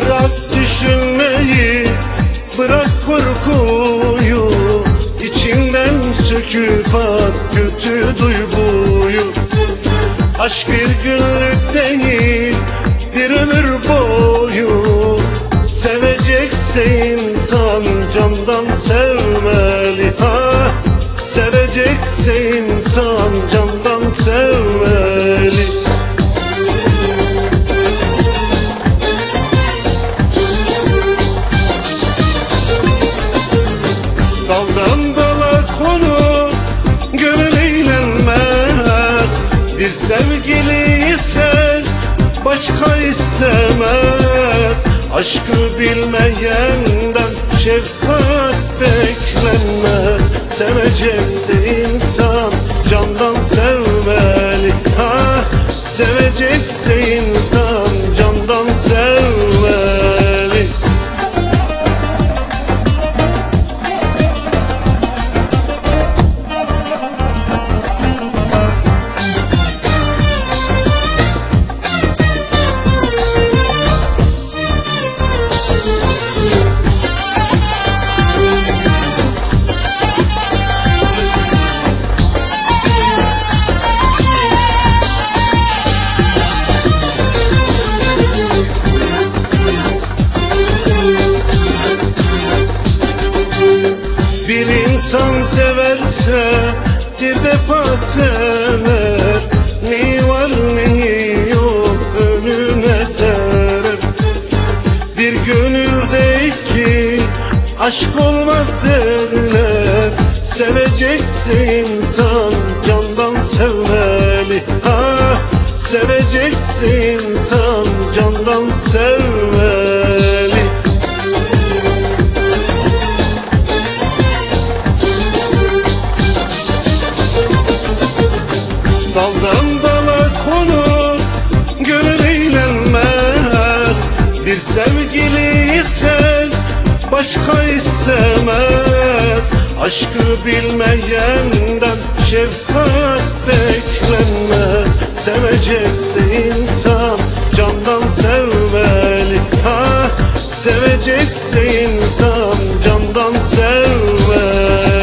Bırak düşünmeyi, bırak korkuyu, İçinden söküp at kötü duyguyu. Aşk bir günlük değil, bir ömür boyu. Sevecekse insan candan sevmeli. Ha, sevecekse insan candan sevmeli. Daldan dala konu gönül eğlenmez. Bir sevgili yeter, başka istemez. Aşkı bilmeyenden şefkat beklenmez. Sevecekse insan candan sevmeli. Ha, sevecekse insan candan sevmeli. Bir insan severse bir defa sever. Neyi var neyi yok önüne serer. Bir gönülde iki aşk olmaz derler. Sevecekse insan candan sevmeli. Ha, sevecekse insan candan sevmeli. Daldan dala konur gönül eğlenmez. Bir sevgili yeter, başka istemez. Aşkı bilmeyenden şefkat beklenmez. Sevecekse insan candan sevmeli. Ha, sevecekse insan candan sevmeli.